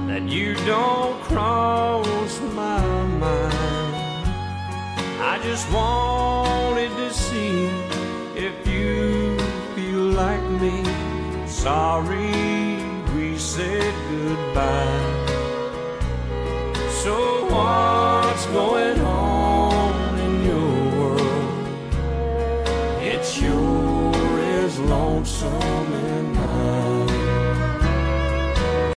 that you don't cross my mind. I just wanted to see if you feel like me. Sorry we said goodbye. So what's going on in your world? It sure is lonesome and